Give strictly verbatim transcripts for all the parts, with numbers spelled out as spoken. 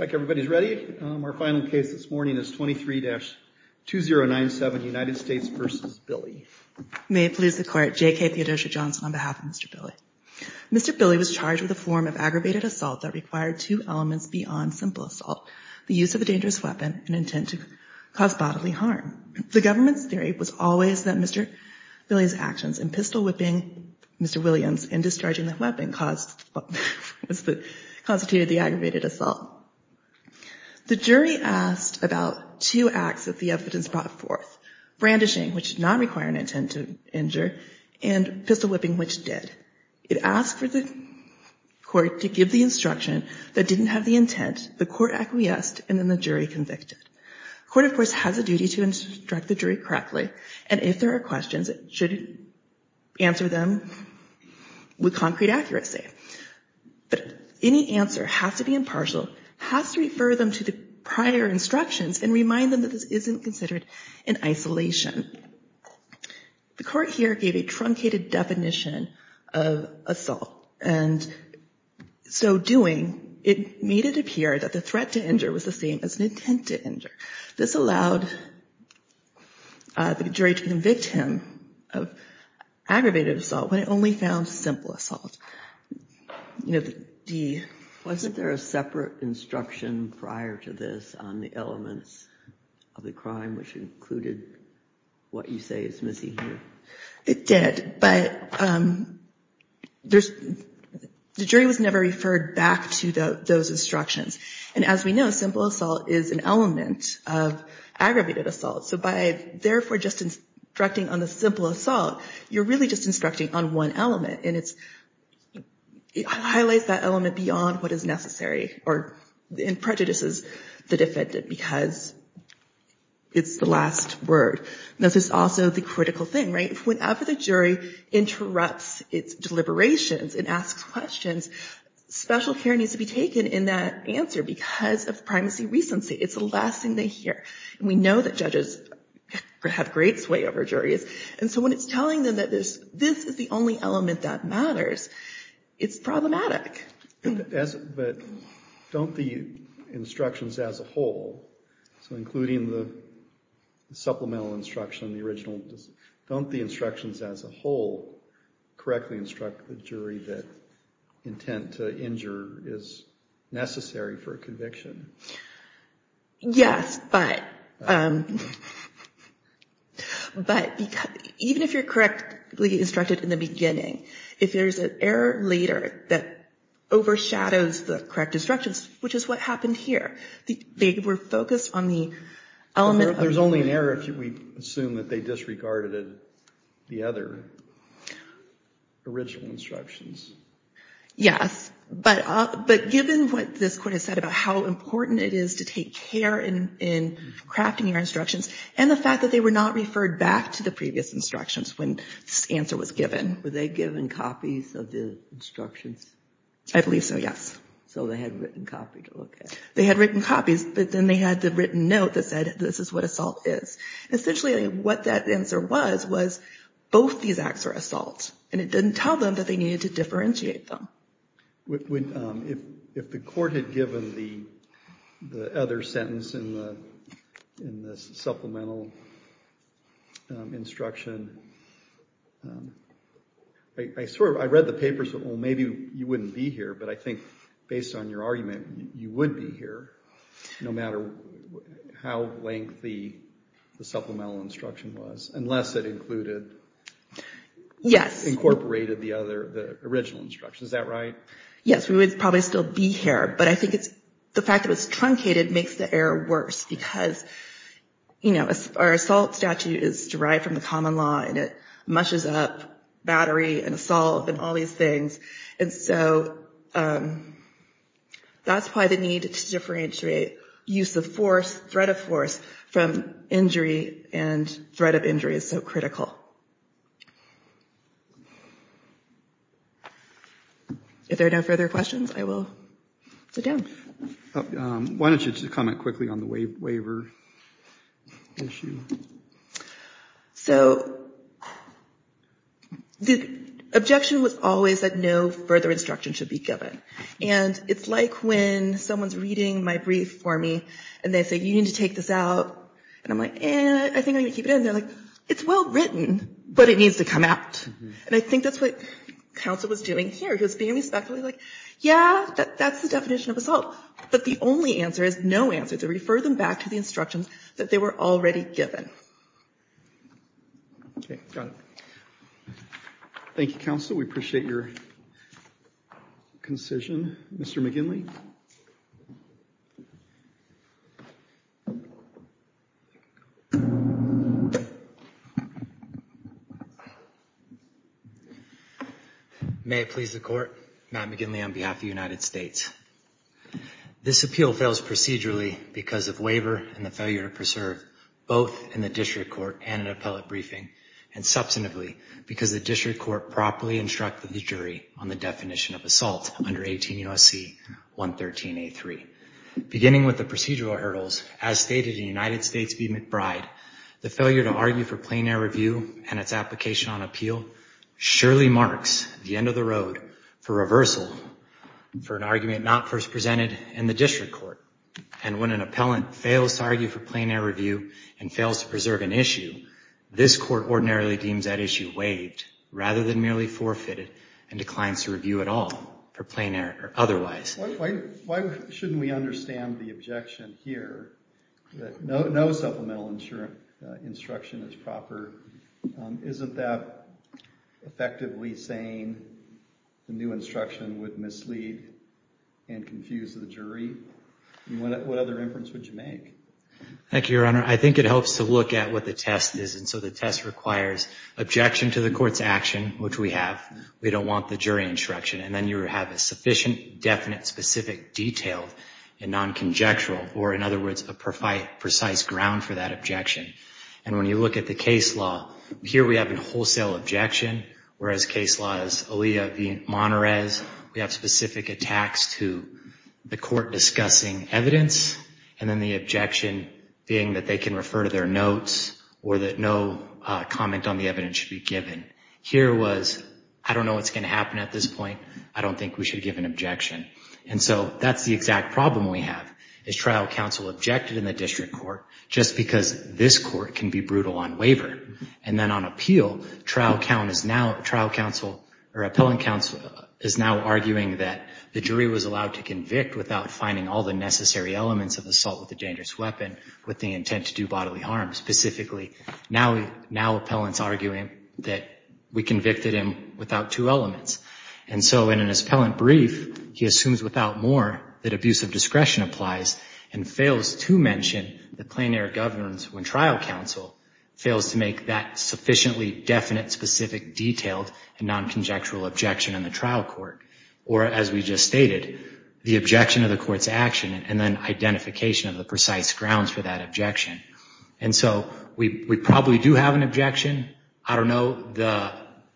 like everybody's ready. Um, our final case this morning is twenty-three dash two zero nine seven, United States versus Billy. May it please the Court, J K Theodosia Johnson on behalf of Mister Billy. Mister Billy was charged with a form of aggravated assault that required two elements beyond simple assault, the use of a dangerous weapon and intent to cause bodily harm. The government's theory was always that Mister Billy's actions in pistol whipping Mister Williams and discharging the weapon caused was the, constituted the aggravated assault. The jury asked about two acts that the evidence brought forth: brandishing, which did not require an intent to injure, and pistol whipping, which did. It asked for the court to give the instruction that didn't have the intent. The court acquiesced, and then the jury convicted. The court, of course, has a duty to instruct the jury correctly, and if there are questions, it should answer them with concrete accuracy. But any answer has to be impartial, has to refer them to the prior instructions, and remind them that this isn't considered in isolation. The court here gave a truncated definition of assault, and so doing, it made it appear that the threat to injure was the same as an intent to injure. This allowed uh, the jury to convict him of aggravated assault when it only found simple assault. You know, the, the Wasn't there a separate instruction prior to this on the elements of the crime, which included what you say is missing here? It did, but um, there's the jury was never referred back to the, those instructions. And as we know, simple assault is an element of aggravated assault. So by therefore just instructing on the simple assault, you're really just instructing on one element, and it's it highlights that element beyond what is necessary, or and prejudices the defendant because it's the last word. This is also the critical thing, right? Whenever the jury interrupts its deliberations and asks questions, special care needs to be taken in that answer because of primacy recency. It's the last thing they hear. And we know that judges have great sway over juries. And so when it's telling them that this, this is the only element that matters, it's problematic. As, but don't the instructions as a whole, so including the supplemental instruction, the original, don't the instructions as a whole correctly instruct the jury that intent to injure is necessary for a conviction? Yes, but um, but because, even if you're correctly instructed in the beginning, if there's an error later that overshadows the correct instructions, which is what happened here, the, they were focused on the element there, of... There's only an error if we assume that they disregarded the other original instructions. Yes, but uh, but given what this court has said about how important it is to take care in, in crafting your instructions, and the fact that they were not referred back to the previous instructions when this answer was given. Were they given copies of the instructions? I believe so, yes. So they had written copy to look at. They had written copies, but then they had the written note that said, this is what assault is. Essentially, what that answer was, was both these acts are assault, and it didn't tell them that they needed to differentiate them. Would, would, um, if if the court had given the the other sentence in the in this supplemental um, instruction, um, I, I sort of I read the papers. Well, maybe you wouldn't be here, but I think based on your argument, you, you would be here, no matter how lengthy the supplemental instruction was, unless it included. Yes. Incorporated the other, the original instructions. Is that right? Yes, we would probably still be here, but I think it's the fact that it was truncated makes the error worse because, you know, our assault statute is derived from the common law, and it mushes up battery and assault and all these things. And so um, that's why the need to differentiate use of force, threat of force, from injury and threat of injury is so critical. If there are no further questions, I will sit down. Uh, um, why don't you just comment quickly on the wa- waiver issue? So the objection was always that no further instruction should be given. And it's like when someone's reading my brief for me and they say, you need to take this out. And I'm like, eh, I think I'm going to keep it in. They're like, it's well written, but it needs to come out. Mm-hmm. And I think that's what counsel was doing here. He was being respectfully like, yeah, that, that's the definition of assault. But the only answer is no answer, to refer them back to the instructions that they were already given. Okay, got it. Thank you, counsel. We appreciate your concision. Mister McGinley? May it please the Court, Matt McGinley on behalf of the United States. This appeal fails procedurally because of waiver and the failure to preserve both in the district court and an appellate briefing, and substantively because the district court properly instructed the jury on the definition of assault under eighteen U S C one thirteen A three. Beginning with the procedural hurdles, as stated in United States v. McBride, the failure to argue for plain error review and its application on appeal surely marks the end of the road for reversal for an argument not first presented in the district court. And when an appellant fails to argue for plain error review and fails to preserve an issue, this court ordinarily deems that issue waived rather than merely forfeited and declines to review at all for plain error or otherwise. Why, why, why shouldn't we understand the objection here that no, no supplemental insur- uh, instruction is proper? Um, isn't that effectively saying the new instruction would mislead and confuse the jury? I mean, what, what other inference would you make? Thank you, Your Honor. I think it helps to look at what the test is. And so the test requires objection to the court's action, which we have. We don't want the jury instruction. And then you have a sufficient, definite, specific, detailed, and non-conjectural, or in other words, a precise ground for that objection. And when you look at the case law, here we have a wholesale objection, whereas case law is Aaliyah v. Monterez. We have specific attacks to the court discussing evidence, and then the objection being that they can refer to their notes or that no uh, comment on the evidence should be given. Here was, I don't know what's going to happen at this point. I don't think we should give an objection. And so that's the exact problem we have, is trial counsel objected in the district court just because this court can be brutal on waiver. And then on appeal, trial count is now, trial counsel or appellant counsel is now arguing that the jury was allowed to convict without finding all the necessary elements of assault with a dangerous weapon with the intent to do bodily harm. Specifically, now, now appellant's arguing that we convicted him without two elements. And so in his appellant brief, he assumes without more that abuse of discretion applies and fails to mention that plain error governs when trial counsel fails to make that sufficiently definite, specific, detailed, and non-conjectural objection in the trial court. Or, as we just stated, the objection of the court's action and then identification of the precise grounds for that objection. And so we, we probably do have an objection. I don't know, the,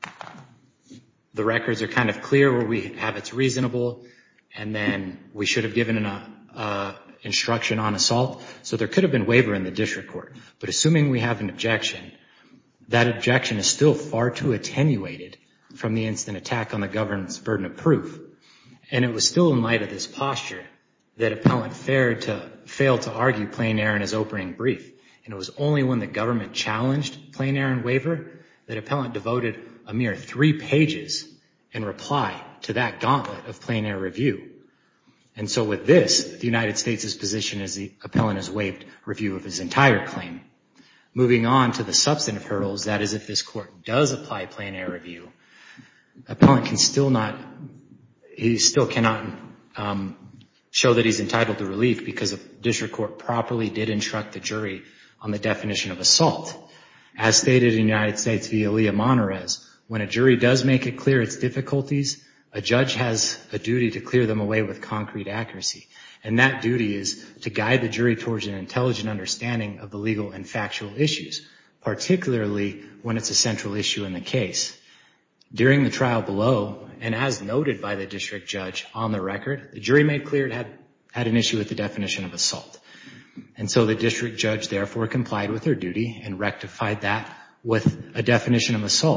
the records are kind of clear where we have it's reasonable, and then we should have given an uh, instruction on assault. So there could have been waiver in the district court. But assuming we have an objection, that objection is still far too attenuated from the instant attack on the government's burden of proof. And it was still in light of this posture that appellant failed to, failed to argue plain error in his opening brief. And it was only when the government challenged plain error and waiver that appellant devoted a mere three pages in reply to that gauntlet of plain error review. And so with this, the United States' position is the appellant has waived review of his entire claim. Moving on to the substantive hurdles, that is, if this court does apply plain error review, appellant can still not, he still cannot um, show that he's entitled to relief because the district court properly did instruct the jury on the definition of assault. As stated in United States v. Aaliyah Monterez, when a jury does make it clear its difficulties, a judge has a duty to clear them away with concrete accuracy. And that duty is to guide the jury towards an intelligent understanding of the legal and factual issues, particularly when it's a central issue in the case. During the trial below, and as noted by the district judge on the record, the jury made clear it had, had an issue with the definition of assault. And so the district judge therefore complied with their duty and rectified that with a definition of assault,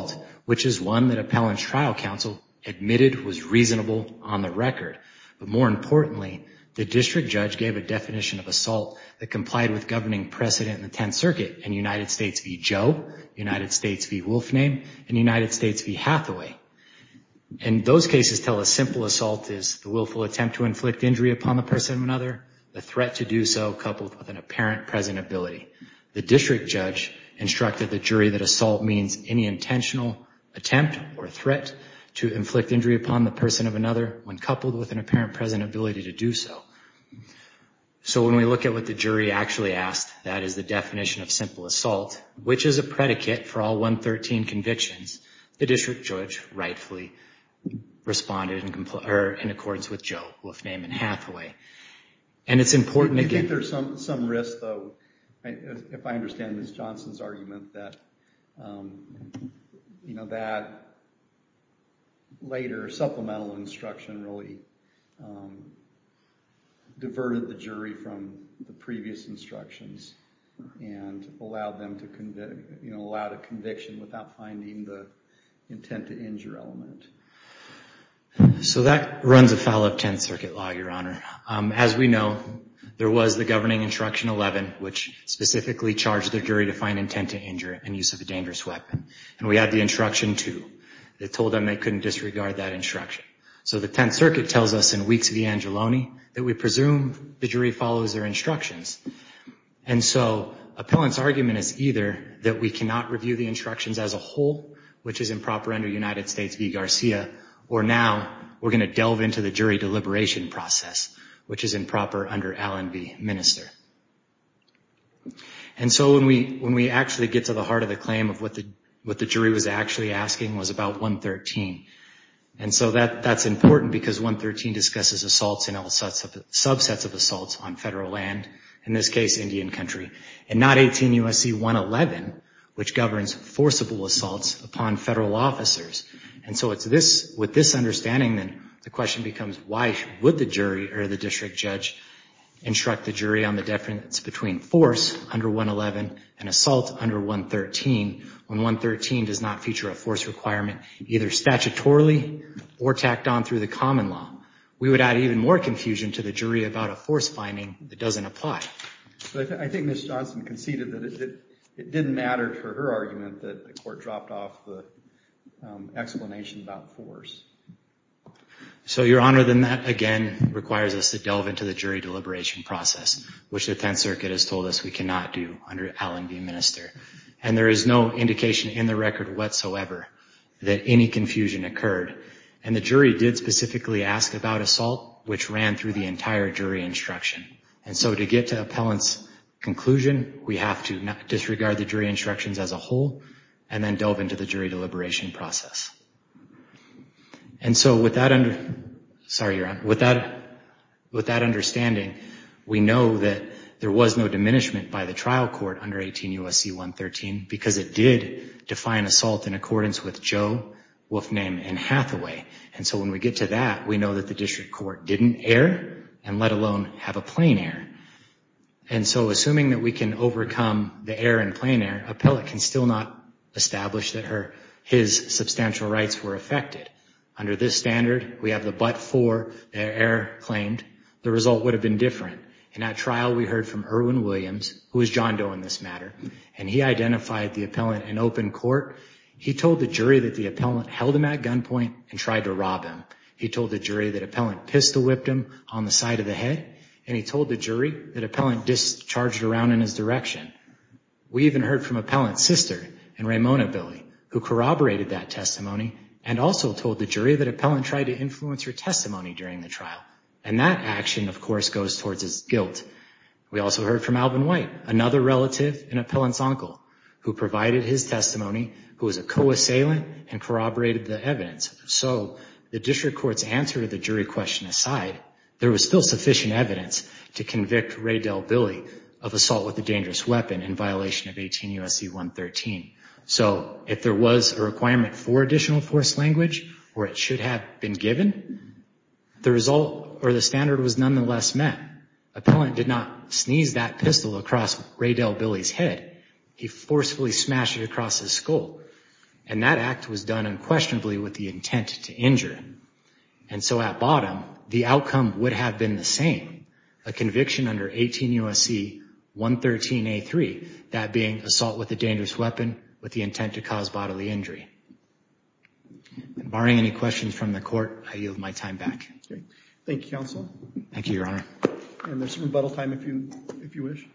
which is one that appellant's trial counsel admitted was reasonable on the record. But more importantly, the district judge gave a definition of assault that complied with governing precedent in the Tenth Circuit in United States v. Joe, United States v. Wolfname, and United States v. Hathaway. And those cases tell us simple assault is the willful attempt to inflict injury upon the person of another, the threat to do so coupled with an apparent present ability. The district judge instructed the jury that assault means any intentional attempt or threat to inflict injury upon the person of another when coupled with an apparent present ability to do so. So when we look at what the jury actually asked, that is the definition of simple assault, which is a predicate for all one thirteen convictions, the district judge rightfully responded in, compl- or in accordance with Joe, Wolfname, and Hathaway. And it's important do you again. think there's some, some risk, though, if I understand Miz Johnson's argument, that, um, you know, that later supplemental instruction really um, diverted the jury from the previous instructions and allowed them to convict, you know, allowed a conviction without finding the intent to injure element? So that runs afoul of Tenth Circuit law, Your Honor. Um, as we know, there was the governing instruction eleven, which specifically charged the jury to find intent to injure and use of a dangerous weapon. And we had the instruction two that told them they couldn't disregard that instruction. So the Tenth Circuit tells us in Weeks v. Angeloni that we presume the jury follows their instructions. And so appellant's argument is either that we cannot review the instructions as a whole, which is improper under United States v. Garcia, or now we're going to delve into the jury deliberation process, which is improper under Allen v. Minister. And so when we when we actually get to the heart of the claim of what the what the jury was actually asking was about one thirteen. And so that that's important because one thirteen discusses assaults and all sets of, subsets of assaults on federal land, in this case Indian country, and not eighteen U S C one eleven, which governs forcible assaults upon federal officers. And so it's this, with this understanding, then the question becomes, why would the jury or the district judge instruct the jury on the difference between force under one eleven and assault under one thirteen, when one thirteen does not feature a force requirement either statutorily or tacked on through the common law? We would add even more confusion to the jury about a force finding that doesn't apply. But I, th- I think Miz Johnson conceded that it, it, it didn't matter for her argument that the court dropped off the um, explanation about force. So, Your Honor, then that again requires us to delve into the jury deliberation process, which the Tenth Circuit has told us we cannot do under Allen v. Minister. And there is no indication in the record whatsoever that any confusion occurred. And the jury did specifically ask about assault, which ran through the entire jury instruction. And so to get to appellant's conclusion, we have to not disregard the jury instructions as a whole and then delve into the jury deliberation process. And so with that under, sorry, Your Honor, with that, with that understanding, we know that there was no diminishment by the trial court under eighteen U S C one thirteen because it did define assault in accordance with Joe, Wolfname, and Hathaway. And so when we get to that, we know that the district court didn't err and let alone have a plain error. And so assuming that we can overcome the error and plain error, appellant can still not establish that her, his substantial rights were affected. Under this standard, we have the but for the error claimed. The result would have been different. In that trial, we heard from Erwin Williams, who is John Doe in this matter, and he identified the appellant in open court. He told the jury that the appellant held him at gunpoint and tried to rob him. He told the jury that appellant pistol whipped him on the side of the head, and he told the jury that appellant discharged around in his direction. We even heard from appellant's sister and Raymona Billy, who corroborated that testimony and also told the jury that appellant tried to influence her testimony during the trial. And that action, of course, goes towards his guilt. We also heard from Alvin White, another relative and appellant's uncle, who provided his testimony, who was a co-assailant and corroborated the evidence. So the district court's answer to the jury question aside, there was still sufficient evidence to convict Raydell Billy of assault with a dangerous weapon in violation of eighteen U S C one thirteen. So if there was a requirement for additional force language, or it should have been given, the result or the standard was nonetheless met. Appellant did not sneeze that pistol across Raydell Billy's head. He forcefully smashed it across his skull. And that act was done unquestionably with the intent to injure. And so at bottom, the outcome would have been the same. A conviction under eighteen U S C one thirteen A three, that being assault with a dangerous weapon with the intent to cause bodily injury. And barring any questions from the court, I yield my time back. Okay. Thank you, counsel. Thank you, Your Honor. And there's some rebuttal time if you, if you wish.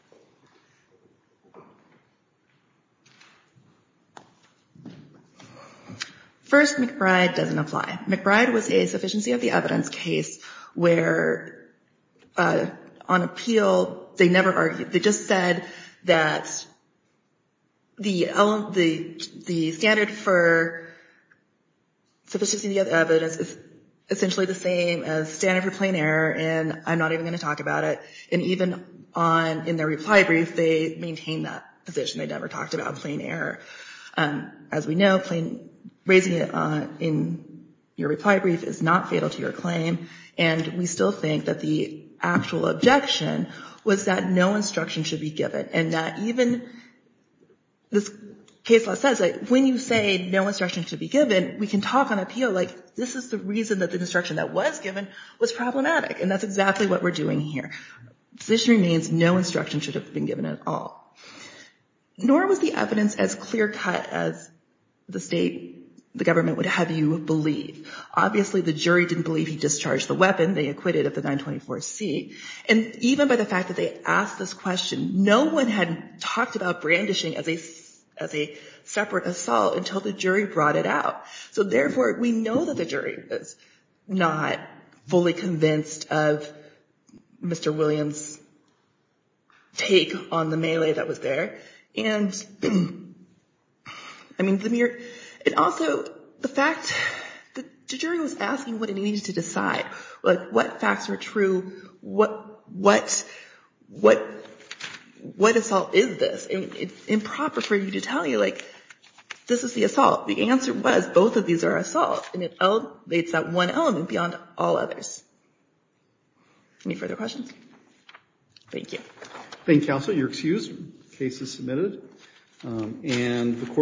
First, McBride doesn't apply. McBride was a sufficiency of the evidence case where uh, on appeal, they never argued. They just said that the the the standard for sufficiency of the evidence is essentially the same as standard for plain error, and I'm not even going to talk about it. And even on in their reply brief, they maintained that position. They never talked about plain error. Um, as we know, plain raising it uh, in your reply brief is not fatal to your claim, and we still think that the actual objection was that no instruction should be given, and that even this case law says that when you say no instruction should be given, we can talk on appeal like this is the reason that the instruction that was given was problematic, and that's exactly what we're doing here. The position remains no instruction should have been given at all. Nor was the evidence as clear-cut as the state, the government would have you believe. Obviously, the jury didn't believe he discharged the weapon. They acquitted of the nine twenty-four C. And even by the fact that they asked this question, no one had talked about brandishing as a as a separate assault until the jury brought it out. So therefore, we know that the jury is not fully convinced of Mister Williams' take on the melee that was there. And, I mean, the mere, and also the fact that the jury was asking what it needed to decide, like what facts were true, what, what, what, what assault is this? I mean, it's improper for you to tell you, like, this is the assault. The answer was both of these are assault, and it elevates that one element beyond all others. Any further questions? Thank you. Thank you, counsel. You're excused. Case is submitted. Um, and the court